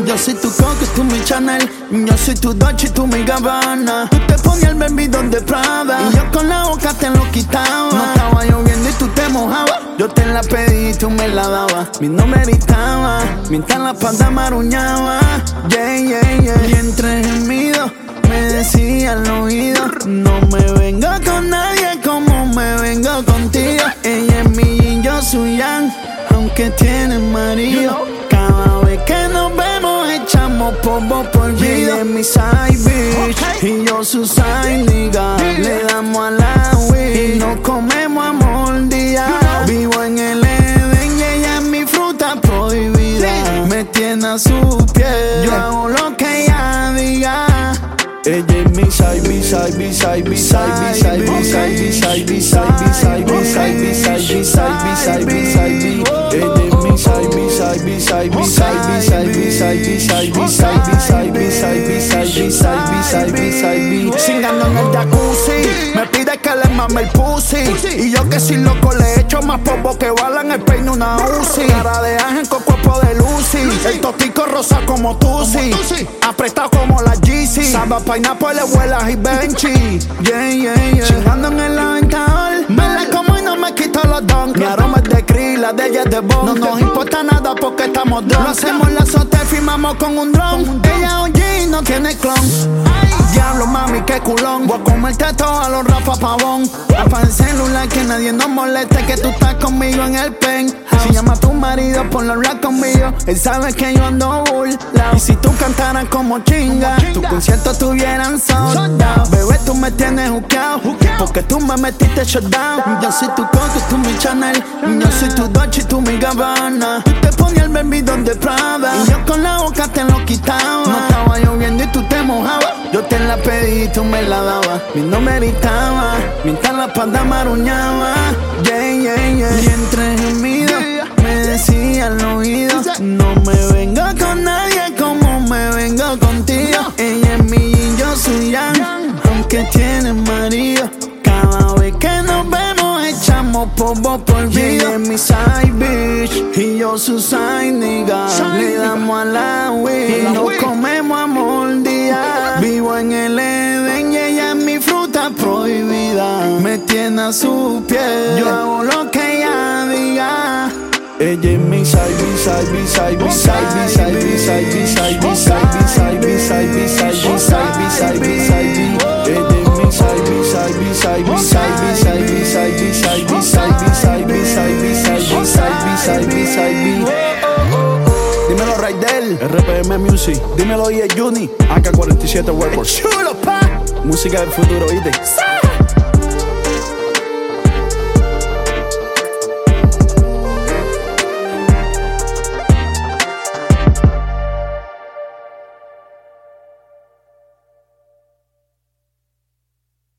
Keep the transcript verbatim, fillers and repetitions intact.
Yo soy tu Coco, tú mi Chanel. Yo soy tu Dolce y tú mi Gabbana. Tú te ponías el baby donde Prada y yo con la boca te lo quitaba. No estaba lloviendo y tú te mojabas. Yo te la pedí y tú me la dabas. Mi nombre gritaba, mientras la espalda maruñaba. Yeah, yeah, yeah. Y entre gemidos me decía al oído: no me venga con nadie como me vengo contigo. Ella es mi Yin, yo soy Yang, aunque tiene marido. Cada vez que nos vemos echamos polvo por vida. Ella es mi side bitch y yo su side nigga. Le damos a la Wii y nos comemos amor día. Vivo en el Edén y ella es mi fruta prohibida. Me tiene a su piel, yo hago lo que ella diga. Ella es mi side, mi side, mi side, mi side, mi side, mi side, mi side, mi side, mi side, mi side, mi side, mi side, mi side, mi side, mi ella es mi side, mi side, mi side, mi side, mi side, mi side, mi side, mi side, mi side, mi side, mi side, mi side, mi side, mi side. Cingando en el jacuzzi, me pide que le mame el pussy. Y yo que si loco le echo más polvo que bala en el peine una Uzi. Cara de ángel con cuerpo de Lucy. El totico rosa como Tusi, apretado como la Yeezy. Samba pineapple, vuelas y Benchy. Yeah, yeah, yeah. Chingando en el aventador, me la como y no me quito los donks. Mi aroma es de krill, la de ella es de bon. No nos importa nada porque estamos drunk. Lo hacemos en la azotea, firmamos con un dron. Ella O G no tiene clon. Diablo mami, qué culón. Voy a comerte todo a los Rafa Pavón. Apa el celular que nadie nos moleste, que tú estás conmigo en el pen. Si llama a tu marido, ponlo a hablar conmigo. Él sabe que yo ando burlao. Y si tú cantaras como chinga, tu concierto tuvieran sold out. Bebé, tú me tienes jukeado, porque tú me metiste shutdown. Yo soy tu Coco, tú mi Chanel. Yo soy tu Dolce y tú mi Gabbana. Tú te ponías el baby donde Prada y yo con la boca te lo quitaba. No estaba lloviendo y tú te mojabas. Yo te la pedí y tú me la dabas. Mi nombre gritaba, mientras la espalda maruñaba. Yeah, yeah, yeah. Y entre gemidos me decía al oído: no me venga con nadie como me vengo contigo. Ella es mi Yin, yo soy Yang, aunque tiene marido. Cada vez que nos vemos echamos polvo por vida. Ella es mi side bitch y yo su side nigga. Le damos a la Wii y nos comemos amor día. Vivo en el Edén y ella es mi fruta prohibida. Me tiene a su piel, yo hago lo que ella diga. Ella es mi side, mi side, mi side, mi side, mi side, mi side, mi side, mi side, mi side, mi side, mi side, mi side, mi side, mi side, mi ella es mi side, mi side, mi side, mi side, mi side, mi side, mi side, mi side, mi side, mi side, mi side, mi side, mi side, mi Dímelo Raidel, R P M Music. Dímelo D J Juni, A K cuarenta y siete Records. Chulo pa, música del futuro, ¿viste?